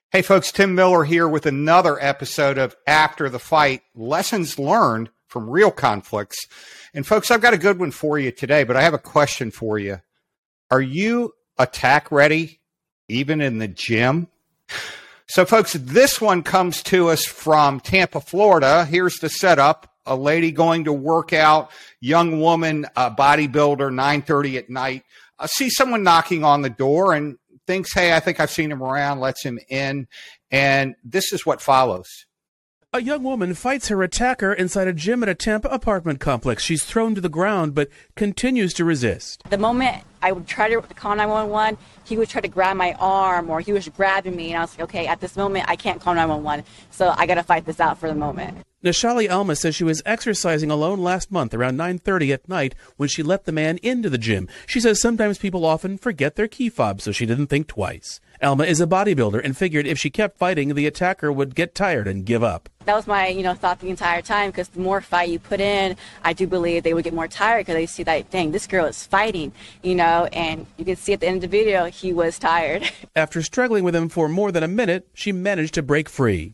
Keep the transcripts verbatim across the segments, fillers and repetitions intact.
Hey folks, Tim Miller here with another episode of After the Fight, Lessons Learned from Real Conflicts. And folks, I've got a good one for you today, but I have a question for you. Are you attack ready, even in the gym? So folks, this one comes to us from Tampa, Florida. Here's the setup. A lady going to work out, young woman, uh, bodybuilder, nine thirty at night. Uh, see someone knocking on the door and thinks, hey, I think I've seen him around, lets him in, and this is what follows. A young woman fights her attacker inside a gym at a Tampa apartment complex. She's thrown to the ground, but continues to resist. The moment I would try to call nine one one, he would try to grab my arm, or he was grabbing me, and I was like, okay, at this moment, I can't call nine one one, so I got to fight this out for the moment. Nashali Alma says she was exercising alone last month around nine thirty at night when she let the man into the gym. She says sometimes people often forget their key fob, so she didn't think twice. Alma is a bodybuilder and figured if she kept fighting, the attacker would get tired and give up. That was my, you know, thought the entire time, because the more fight you put in, I do believe they would get more tired because they see that, dang, this girl is fighting, you know, and you can see at the end of the video, he was tired. After struggling with him for more than a minute, she managed to break free.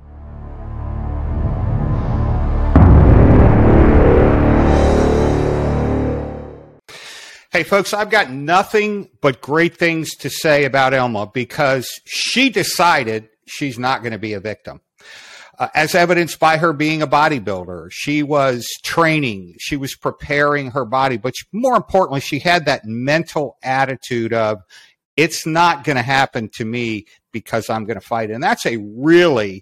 Hey, folks, I've got nothing but great things to say about Elma because she decided she's not going to be a victim. Uh, as evidenced by her being a bodybuilder, she was training, she was preparing her body, but more importantly, she had that mental attitude of, it's not going to happen to me because I'm going to fight. And that's a really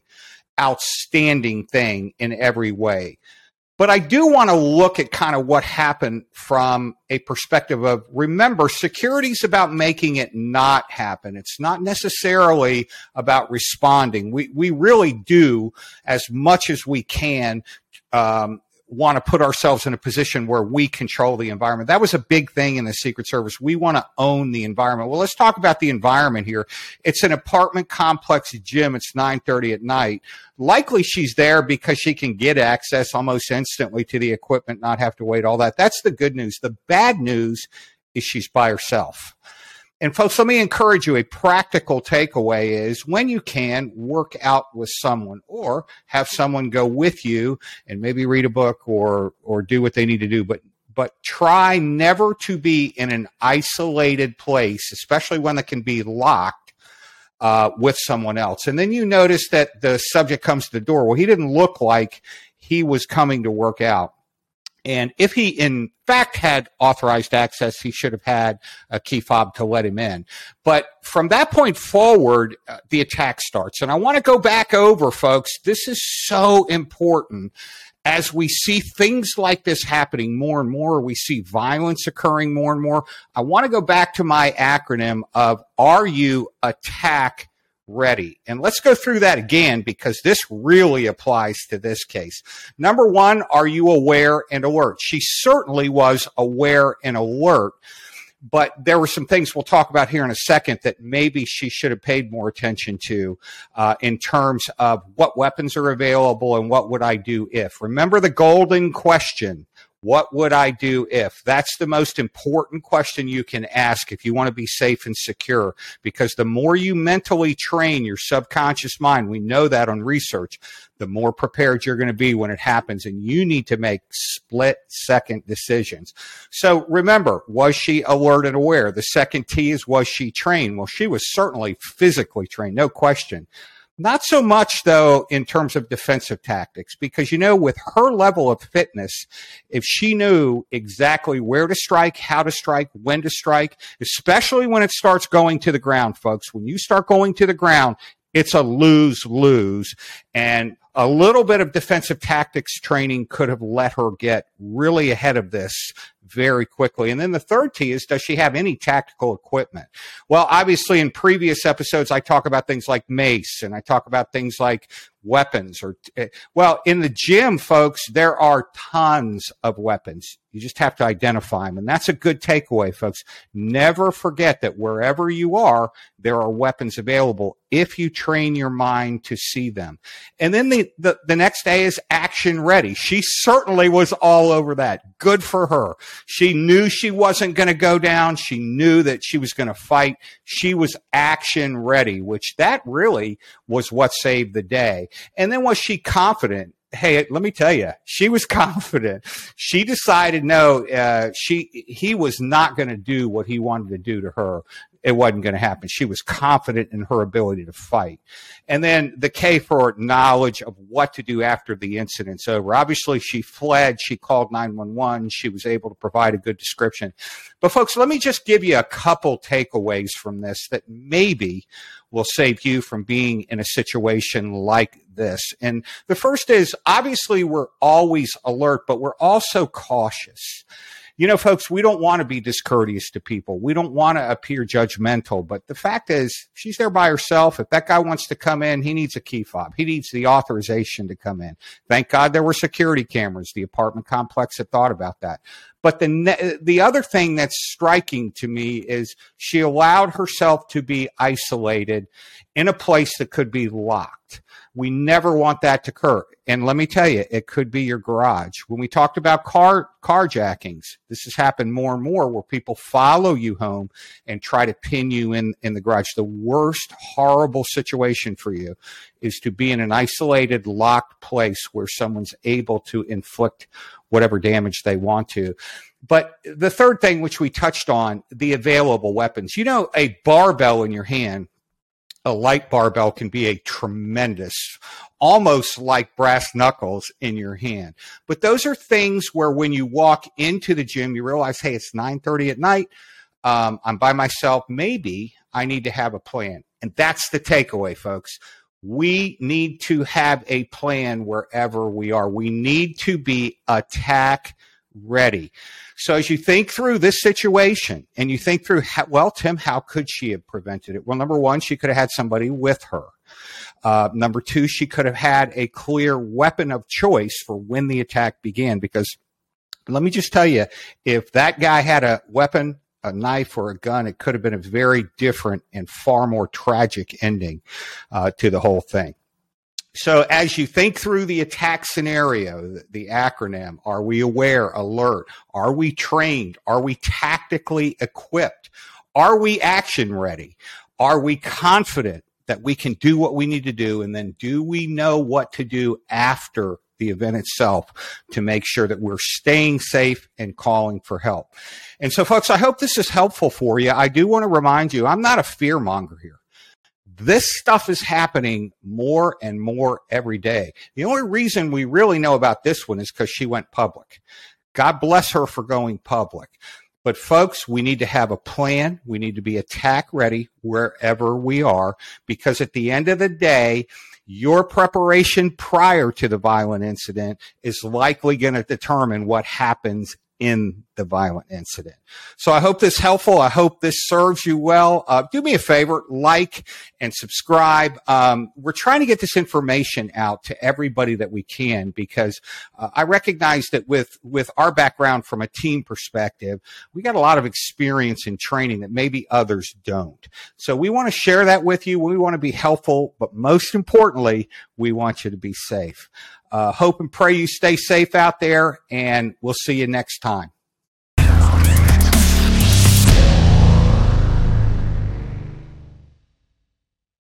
outstanding thing in every way. But I do want to look at kind of what happened from a perspective of, remember, security is about making it not happen. It's not necessarily about responding. We we really do, as much as we can, um, want to put ourselves in a position where we control the environment. That was a big thing in the Secret Service. We want to own the environment. Well, let's talk about the environment here. It's an apartment complex gym. It's nine thirty at night. Likely she's there because she can get access almost instantly to the equipment, not have to wait, all that. That's the good news. The bad news is she's by herself. And folks, let me encourage you, a practical takeaway is when you can, work out with someone or have someone go with you and maybe read a book or or do what they need to do. But but try never to be in an isolated place, especially one that can be locked uh, with someone else. And then you notice that the subject comes to the door. Well, he didn't look like he was coming to work out. And if he, in fact, had authorized access, he should have had a key fob to let him in. But from that point forward, uh, the attack starts. And I want to go back over, folks. This is so important. As we see things like this happening more and more, we see violence occurring more and more. I want to go back to my acronym of, are you attack ready? And let's go through that again because this really applies to this case. Number one, are you aware and alert? She certainly was aware and alert, but there were some things we'll talk about here in a second that maybe she should have paid more attention to uh, in terms of what weapons are available and what would I do if. Remember the golden question. What would I do if? That's the most important question you can ask if you want to be safe and secure, because the more you mentally train your subconscious mind, we know that on research, the more prepared you're going to be when it happens, and you need to make split-second decisions. So remember, was she alert and aware? The second T is, was she trained? Well, she was certainly physically trained, no question. Not so much, though, in terms of defensive tactics, because, you know, with her level of fitness, if she knew exactly where to strike, how to strike, when to strike, especially when it starts going to the ground, folks, when you start going to the ground, it's a lose-lose. And a little bit of defensive tactics training could have let her get really ahead of this very quickly. And then the third T is, does she have any tactical equipment? Well, obviously in previous episodes, I talk about things like mace and I talk about things like weapons or, well, in the gym, folks, there are tons of weapons. You just have to identify them. And that's a good takeaway, folks. Never forget that wherever you are, there are weapons available if you train your mind to see them. And then the, the, the next day is action ready. She certainly was all over that. Good for her. She knew she wasn't going to go down. She knew that she was going to fight. She was action ready, which that really was what saved the day. And then was she confident? Hey, let me tell you, she was confident. She decided, no, uh, she, he was not going to do what he wanted to do to her. It wasn't going to happen. She was confident in her ability to fight. And then the K for knowledge of what to do after the incident's over. Obviously, she fled. She called nine one one. She was able to provide a good description. But folks, let me just give you a couple takeaways from this that maybe will save you from being in a situation like this. And the first is, obviously, we're always alert, but we're also cautious. You know, folks, we don't want to be discourteous to people. We don't want to appear judgmental. But the fact is, she's there by herself. If that guy wants to come in, he needs a key fob. He needs the authorization to come in. Thank God there were security cameras. The apartment complex had thought about that. But the ne- the other thing that's striking to me is she allowed herself to be isolated in a place that could be locked. We never want that to occur. And let me tell you, it could be your garage. When we talked about car carjackings, this has happened more and more where people follow you home and try to pin you in, in the garage. The worst horrible situation for you is to be in an isolated, locked place where someone's able to inflict whatever damage they want to. But the third thing, which we touched on, the available weapons. You know, a barbell in your hand, a light barbell, can be a tremendous, almost like brass knuckles in your hand. But those are things where when you walk into the gym, you realize, hey, it's nine thirty at night. Um, I'm by myself. Maybe I need to have a plan. And that's the takeaway, folks. We need to have a plan wherever we are. We need to be attack ready. So as you think through this situation and you think through, how, well, Tim, how could she have prevented it? Well, number one, she could have had somebody with her. Uh, number two, she could have had a clear weapon of choice for when the attack began. Because let me just tell you, if that guy had a weapon, a knife or a gun, it could have been a very different and far more tragic ending uh, to the whole thing. So as you think through the attack scenario, the, the acronym, are we aware, alert? Are we trained? Are we tactically equipped? Are we action ready? Are we confident that we can do what we need to do? And then do we know what to do after the event itself to make sure that we're staying safe and calling for help? And so, folks, I hope this is helpful for you. I do want to remind you, I'm not a fear monger here. This stuff is happening more and more every day. The only reason we really know about this one is because she went public. God bless her for going public. But folks, we need to have a plan. We need to be attack ready wherever we are, because at the end of the day, your preparation prior to the violent incident is likely going to determine what happens in the violent incident. So I hope this is helpful. I hope this serves you well. Uh, do me a favor, like and subscribe. Um, we're trying to get this information out to everybody that we can, because uh, I recognize that with, with our background from a team perspective, we got a lot of experience in training that maybe others don't. So we want to share that with you. We want to be helpful, but most importantly, we want you to be safe. Uh, hope and pray you stay safe out there, and we'll see you next time.